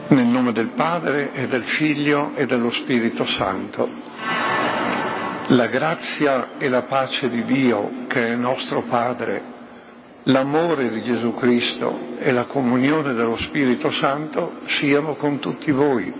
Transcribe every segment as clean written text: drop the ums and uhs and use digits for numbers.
Nel nome del Padre e del Figlio e dello Spirito Santo. La grazia e la pace di Dio, che è nostro Padre, l'amore di Gesù Cristo e la comunione dello Spirito Santo siano con tutti voi.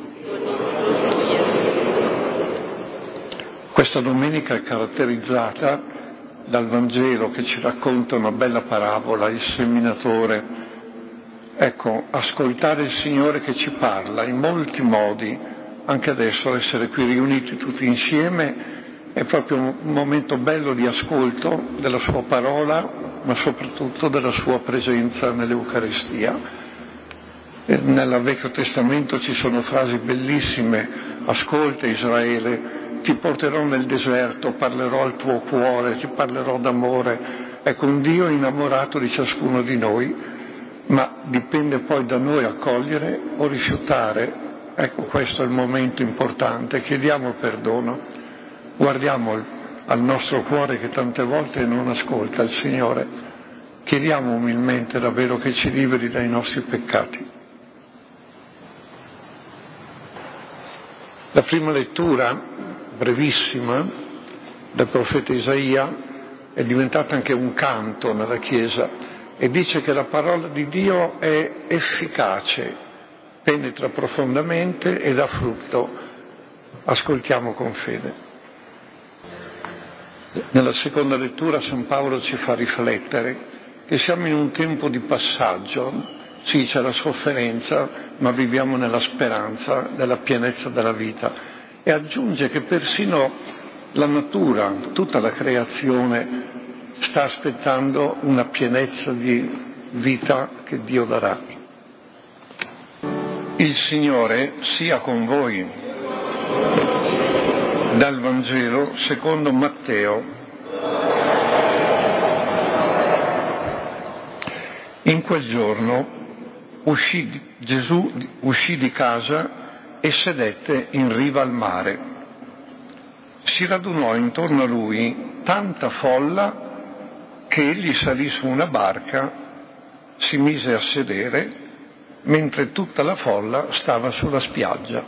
Questa domenica è caratterizzata dal Vangelo che ci racconta una bella parabola, il seminatore. Ecco, ascoltare il Signore che ci parla in molti modi, anche adesso essere qui riuniti tutti insieme è proprio un momento bello di ascolto della sua parola, ma soprattutto della sua presenza nell'Eucaristia. Nel Vecchio Testamento ci sono frasi bellissime: ascolta Israele, ti porterò nel deserto, parlerò al tuo cuore, ti parlerò d'amore. Ecco, un Dio innamorato di ciascuno di noi, ma dipende poi da noi accogliere o rifiutare. Ecco, questo è il momento importante. Chiediamo perdono, guardiamo al nostro cuore che tante volte non ascolta il Signore, chiediamo umilmente davvero che ci liberi dai nostri peccati. La prima lettura, brevissima, del profeta Isaia è diventata anche un canto nella Chiesa e dice che la parola di Dio è efficace, penetra profondamente e dà frutto. Ascoltiamo con fede. Nella seconda lettura San Paolo ci fa riflettere che siamo in un tempo di passaggio. Sì, c'è la sofferenza, ma viviamo nella speranza della pienezza della vita. E aggiunge che persino la natura, tutta la creazione, sta aspettando una pienezza di vita che Dio darà. Il Signore sia con voi. Dal Vangelo secondo Matteo. In quel giorno Gesù uscì di casa e sedette in riva al mare. Si radunò intorno a lui tanta folla che egli salì su una barca, si mise a sedere, mentre tutta la folla stava sulla spiaggia.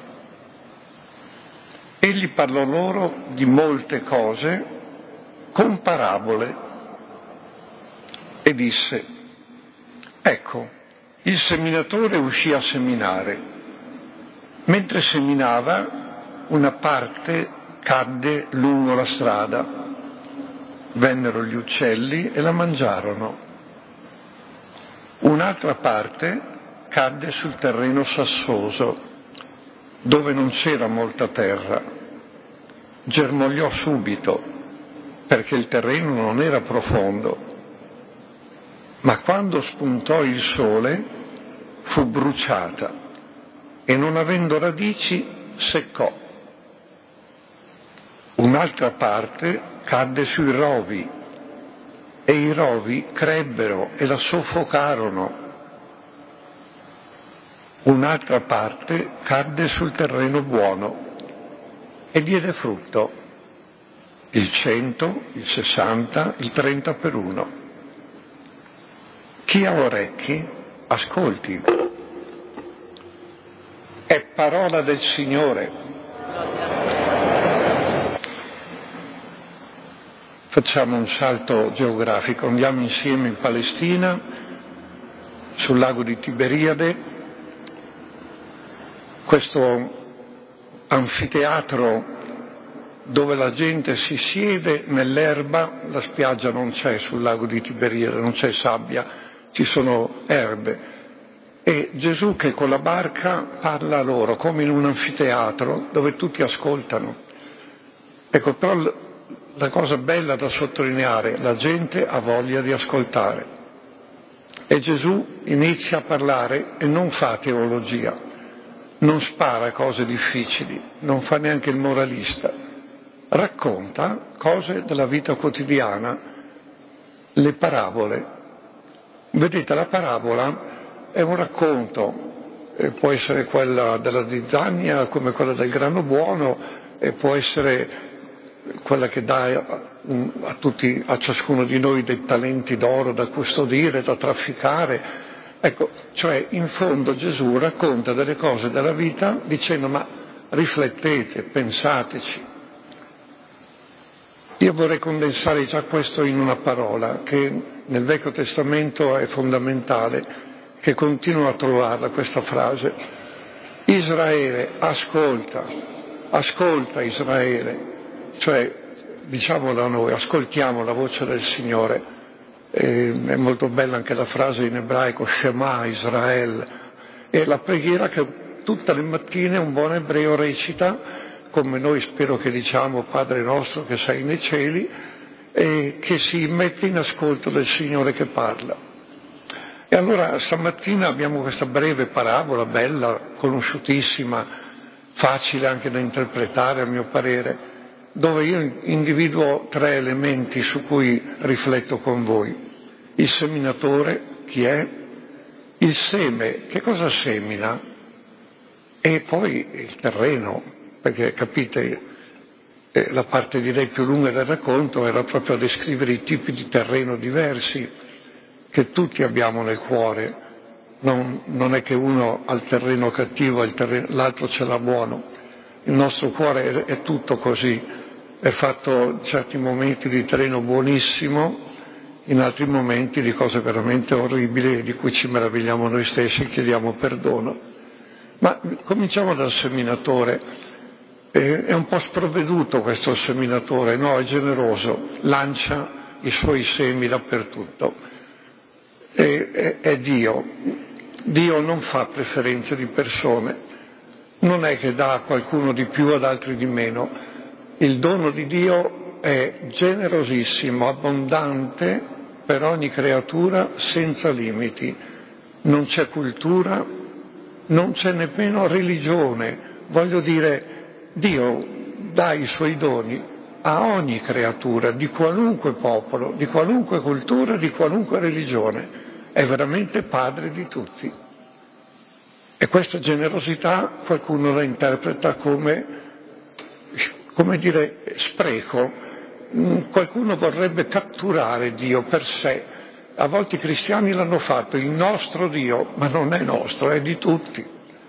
Egli parlò loro di molte cose con parabole e disse: ecco, il seminatore uscì a seminare. Mentre seminava, una parte cadde lungo la strada. Vennero gli uccelli e la mangiarono. Un'altra parte cadde sul terreno sassoso, dove non c'era molta terra. Germogliò subito, perché il terreno non era profondo. Ma quando spuntò il sole, fu bruciata e, non avendo radici, seccò. Un'altra parte cadde sui rovi e i rovi crebbero e la soffocarono. Un'altra parte cadde sul terreno buono e diede frutto, il 100, il 60, il 30 per uno. Chi ha orecchi, ascolti. È parola del Signore. Facciamo un salto geografico, andiamo insieme in Palestina, sul lago di Tiberiade, questo anfiteatro dove la gente si siede nell'erba. La spiaggia non c'è sul lago di Tiberiade, non c'è sabbia, ci sono erbe. E Gesù, che con la barca parla a loro come in un anfiteatro dove tutti ascoltano. Ecco, però la cosa bella da sottolineare: la gente ha voglia di ascoltare. E Gesù inizia a parlare e non fa teologia, non spara cose difficili, non fa neanche il moralista. Racconta cose della vita quotidiana, le parabole. Vedete, la parabola è un racconto, può essere quella della zizzania come quella del grano buono, e può essere quella che dà a ciascuno di noi dei talenti d'oro da custodire, da trafficare. Ecco, cioè in fondo Gesù racconta delle cose della vita dicendo ma riflettete, pensateci. Io vorrei condensare già questo in una parola che nel Vecchio Testamento è fondamentale, che continuo a trovarla questa frase. Israele, ascolta, ascolta Israele, cioè diciamolo a noi, ascoltiamo la voce del Signore. È molto bella anche la frase in ebraico, Shema Israel, è la preghiera che tutte le mattine un buon ebreo recita, come noi spero che diciamo Padre nostro che sei nei cieli, e che si mette in ascolto del Signore che parla. E allora stamattina abbiamo questa breve parabola, bella, conosciutissima, facile anche da interpretare a mio parere, dove io individuo 3 elementi su cui rifletto con voi. Il seminatore, chi è? Il seme, che cosa semina? E poi il terreno, perché capite, la parte direi più lunga del racconto era proprio a descrivere i tipi di terreno diversi che tutti abbiamo nel cuore. Non è che uno ha il terreno cattivo e l'altro ce l'ha buono. Il nostro cuore è tutto così, è fatto in certi momenti di terreno buonissimo, in altri momenti di cose veramente orribili di cui ci meravigliamo noi stessi e chiediamo perdono. Ma cominciamo dal seminatore. È un po' sprovveduto questo seminatore, no? È generoso, lancia i suoi semi dappertutto. È Dio. Dio non fa preferenze di persone. Non è che dà a qualcuno di più ad altri di meno. Il dono di Dio è generosissimo, abbondante per ogni creatura, senza limiti. Non c'è cultura, non c'è nemmeno religione. Voglio dire, Dio dà i suoi doni a ogni creatura, di qualunque popolo, di qualunque cultura, di qualunque religione. È veramente padre di tutti. E questa generosità qualcuno la interpreta come dire, spreco. Qualcuno vorrebbe catturare Dio per sé. A volte i cristiani l'hanno fatto, il nostro Dio, ma non è nostro, è di tutti.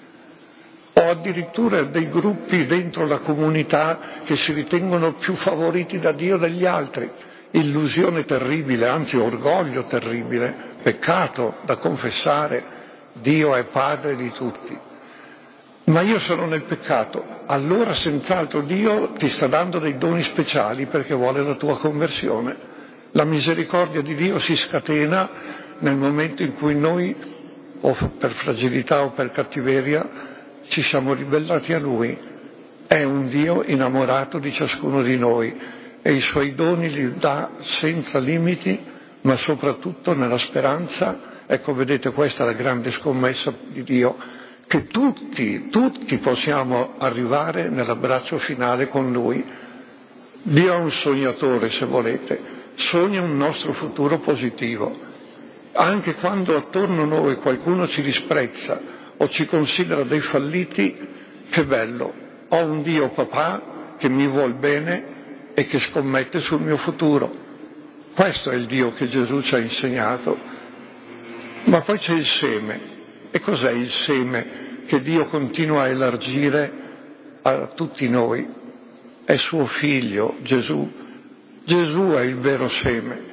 O addirittura dei gruppi dentro la comunità che si ritengono più favoriti da Dio degli altri. Illusione terribile, anzi orgoglio terribile, peccato da confessare. Dio è padre di tutti. Ma io sono nel peccato, allora senz'altro Dio ti sta dando dei doni speciali perché vuole la tua conversione. La misericordia di Dio si scatena nel momento in cui noi, o per fragilità o per cattiveria, ci siamo ribellati a Lui. È un Dio innamorato di ciascuno di noi e i suoi doni li dà senza limiti, ma soprattutto nella speranza. Ecco, vedete, questa è la grande scommessa di Dio, che tutti possiamo arrivare nell'abbraccio finale con Lui. Dio è un sognatore, se volete, sogna un nostro futuro positivo. Anche quando attorno a noi qualcuno ci disprezza o ci considera dei falliti, che bello, ho un Dio papà che mi vuol bene e che scommette sul mio futuro. Questo è il Dio che Gesù ci ha insegnato. Ma poi c'è il seme. E cos'è il seme che Dio continua a elargire a tutti noi? È suo figlio, Gesù. Gesù è il vero seme.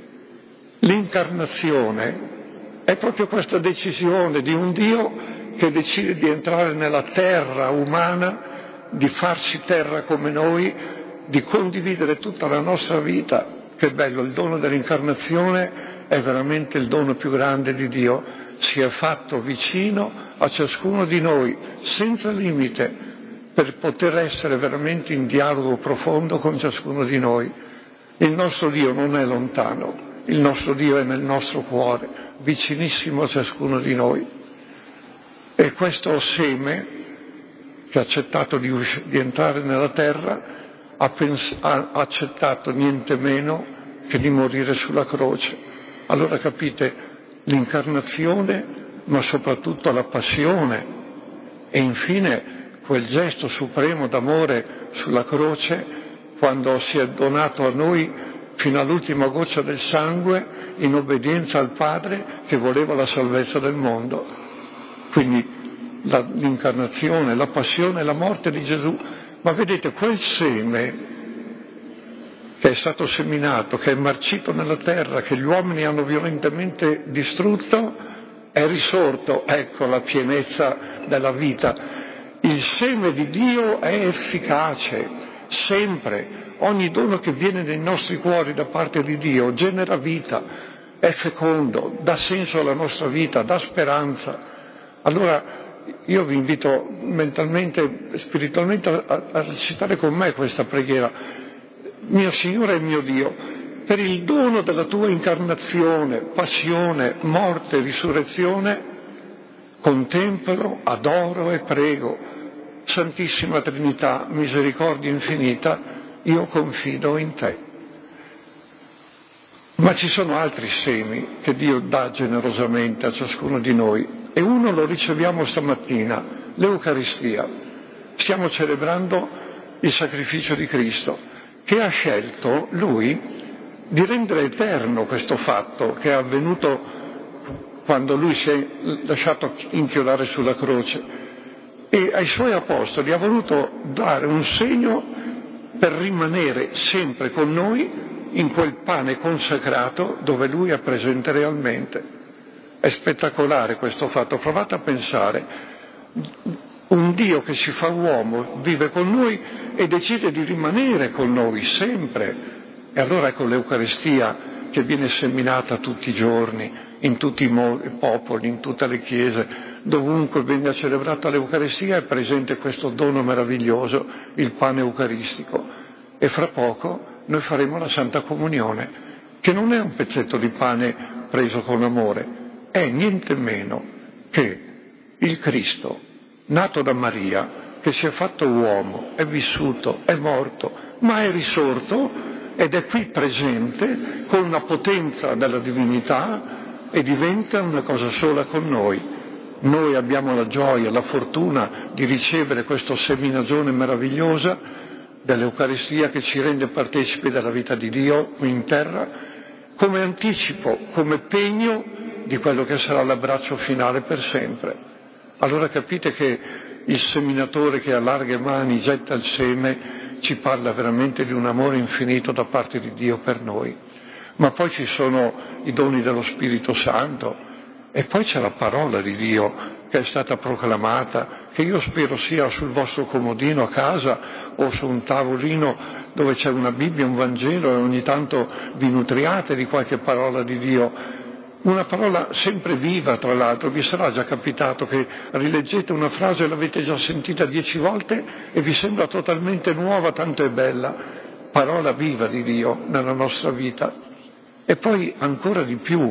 L'incarnazione è proprio questa decisione di un Dio che decide di entrare nella terra umana, di farsi terra come noi, di condividere tutta la nostra vita. Che bello, il dono dell'incarnazione è veramente il dono più grande di Dio. Si è fatto vicino a ciascuno di noi, senza limite, per poter essere veramente in dialogo profondo con ciascuno di noi. Il nostro Dio non è lontano, il nostro Dio è nel nostro cuore, vicinissimo a ciascuno di noi. E questo seme, che ha accettato di entrare nella terra, ha accettato niente meno che di morire sulla croce. Allora capite, l'incarnazione, ma soprattutto la passione e infine quel gesto supremo d'amore sulla croce, quando si è donato a noi fino all'ultima goccia del sangue, in obbedienza al Padre che voleva la salvezza del mondo. Quindi l'incarnazione, la passione e la morte di Gesù. Ma vedete, quel seme che è stato seminato, che è marcito nella terra, che gli uomini hanno violentemente distrutto, è risorto. Ecco la pienezza della vita. Il seme di Dio è efficace, sempre. Ogni dono che viene nei nostri cuori da parte di Dio genera vita, è fecondo, dà senso alla nostra vita, dà speranza. Allora io vi invito mentalmente, spiritualmente a recitare con me questa preghiera. Mio Signore e mio Dio, per il dono della tua incarnazione, passione, morte e risurrezione, contemplo, adoro e prego. Santissima Trinità, misericordia infinita, io confido in te. Ma ci sono altri semi che Dio dà generosamente a ciascuno di noi e uno lo riceviamo stamattina, l'Eucaristia. Stiamo celebrando il sacrificio di Cristo, che ha scelto Lui di rendere eterno questo fatto che è avvenuto quando Lui si è lasciato inchiodare sulla croce. E ai Suoi Apostoli ha voluto dare un segno per rimanere sempre con noi in quel pane consacrato dove Lui è presente realmente. È spettacolare questo fatto, provate a pensare. Un Dio che si fa uomo, vive con noi e decide di rimanere con noi sempre. E allora ecco l'Eucaristia che viene seminata tutti i giorni, in tutti i popoli, in tutte le chiese, dovunque venga celebrata l'Eucaristia è presente questo dono meraviglioso, il pane eucaristico. E fra poco noi faremo la Santa Comunione, che non è un pezzetto di pane preso con amore, è niente meno che il Cristo, nato da Maria, che si è fatto uomo, è vissuto, è morto, ma è risorto ed è qui presente con la potenza della divinità e diventa una cosa sola con noi. Noi abbiamo la gioia, la fortuna di ricevere questa seminagione meravigliosa dell'Eucaristia che ci rende partecipi della vita di Dio qui in terra, come anticipo, come pegno di quello che sarà l'abbraccio finale per sempre. Allora capite che il seminatore che a larghe mani getta il seme ci parla veramente di un amore infinito da parte di Dio per noi. Ma poi ci sono i doni dello Spirito Santo e poi c'è la parola di Dio che è stata proclamata, che io spero sia sul vostro comodino a casa o su un tavolino dove c'è una Bibbia, un Vangelo e ogni tanto vi nutriate di qualche parola di Dio. Una parola sempre viva, tra l'altro. Vi sarà già capitato che rileggete una frase e l'avete già sentita 10 volte e vi sembra totalmente nuova, tanto è bella. Parola viva di Dio nella nostra vita. E poi ancora di più,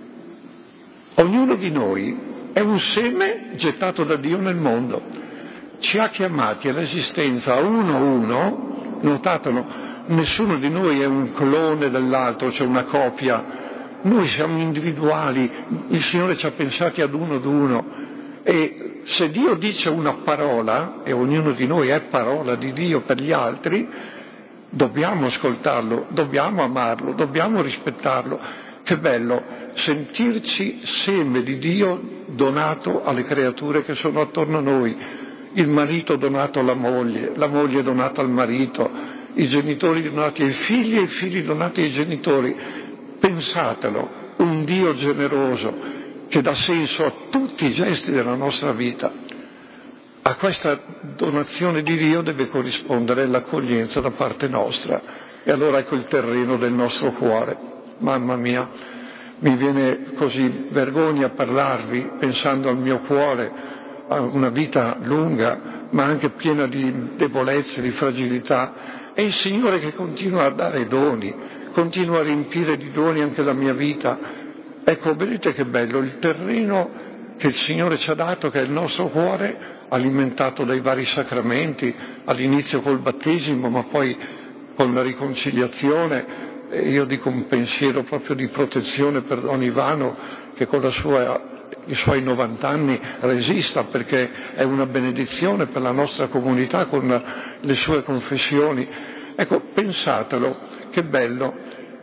ognuno di noi è un seme gettato da Dio nel mondo. Ci ha chiamati all'esistenza a uno, notatelo, nessuno di noi è un clone dell'altro, cioè una copia. Noi siamo individuali, il Signore ci ha pensati ad uno e se Dio dice una parola, e ognuno di noi è parola di Dio per gli altri, dobbiamo ascoltarlo, dobbiamo amarlo, dobbiamo rispettarlo. Che bello sentirci seme di Dio donato alle creature che sono attorno a noi, il marito donato alla moglie, la moglie donata al marito, i genitori donati ai figli e i figli donati ai genitori. Pensatelo, un Dio generoso che dà senso a tutti i gesti della nostra vita. A questa donazione di Dio deve corrispondere l'accoglienza da parte nostra. E allora ecco il terreno del nostro cuore. Mamma mia, mi viene così vergogna a parlarvi pensando al mio cuore, a una vita lunga, ma anche piena di debolezze, di fragilità. È il Signore che continua a dare doni, continua a riempire di doni anche la mia vita. Ecco, vedete che bello, il terreno che il Signore ci ha dato, che è il nostro cuore, alimentato dai vari sacramenti, all'inizio col battesimo, ma poi con la riconciliazione. E io dico un pensiero proprio di protezione per Don Ivano, che con i suoi 90 anni resista, perché è una benedizione per la nostra comunità con le sue confessioni. Ecco, pensatelo, che bello,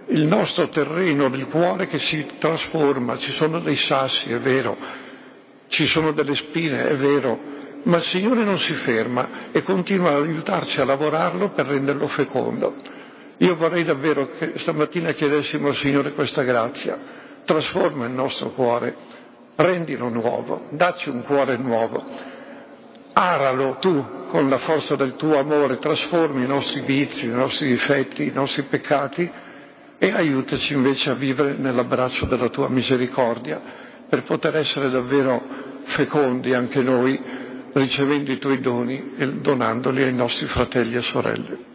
il nostro terreno del cuore che si trasforma, ci sono dei sassi, è vero, ci sono delle spine, è vero, ma il Signore non si ferma e continua ad aiutarci a lavorarlo per renderlo fecondo. Io vorrei davvero che stamattina chiedessimo al Signore questa grazia: trasforma il nostro cuore, rendilo nuovo, dacci un cuore nuovo, aralo tu con la forza del tuo amore, trasformi i nostri vizi, i nostri difetti, i nostri peccati e aiutaci invece a vivere nell'abbraccio della tua misericordia per poter essere davvero fecondi anche noi, ricevendo i tuoi doni e donandoli ai nostri fratelli e sorelle.